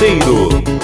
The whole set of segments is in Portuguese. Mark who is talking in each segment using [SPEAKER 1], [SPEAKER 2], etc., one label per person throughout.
[SPEAKER 1] Mineiro.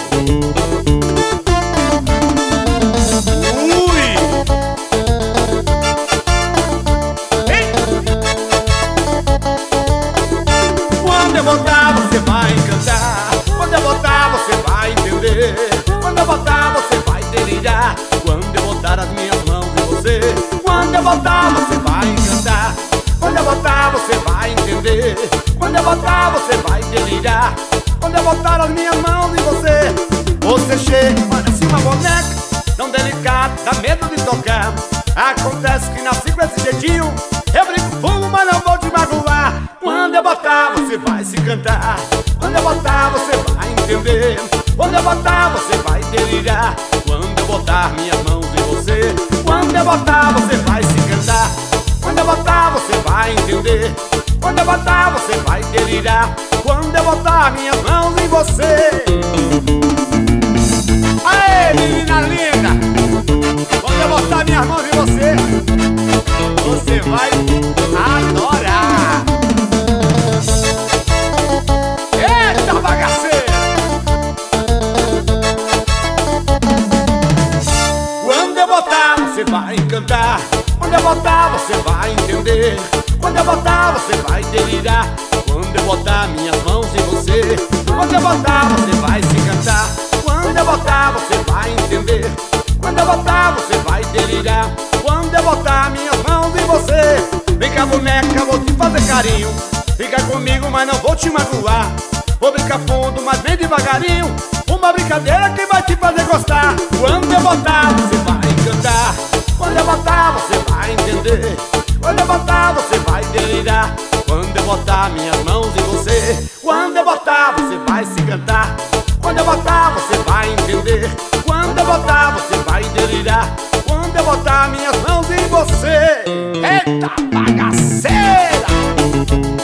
[SPEAKER 2] Quando eu botar, você vai encantar. Quando eu botar, você vai entender. Quando eu botar, você vai delirar. Quando eu botar as minhas mãos em você. Quando eu botar, você vai encantar. Quando eu botar, você vai entender. Quando eu botar, você vai delirar. Quando eu botar as minhas mãos em você. Você chega, parece uma boneca tão delicada, dá medo de tocar. Acontece que nasci com esse jeitinho. Eu brinco fumo, mas não vou te magoar. Quando eu botar, você vai se cantar. Quando eu botar, você vai entender. Quando eu botar, você vai delirar. Quando eu botar minhas mãos em você. Quando eu botar, você vai se cantar. Quando eu botar, você vai entender. Quando eu botar, você vai delirar. Quando eu botar minhas mãos em você. Aê, menina linda! Quando eu botar minhas mãos em você, você vai adorar. Eita bagaceira! Quando eu botar, você vai encantar. Quando eu botar, você vai entender. Quando eu botar, você vai delirar. Quando eu botar minhas mãos em você. Quando eu botar, você vai se cantar. Quando eu botar, você vai entender. Quando eu botar, você vai delirar. Quando eu botar minhas mãos em você. Vem cá, boneca, vou te fazer carinho. Fica comigo, mas não vou te magoar. Vou brincar fundo, mas bem devagarinho. Uma brincadeira que vai te fazer gostar. Quando eu botar, você vai encantar. Quando eu botar, você vai entender. Quando eu botar, você vai delirar. Quando eu botar minhas mãos em você. Quando eu botar, você vai se cantar. Quando eu botar, você vai entender. Quando eu botar, você vai delirar. Quando eu botar minhas mãos em você. Eita bagaceira!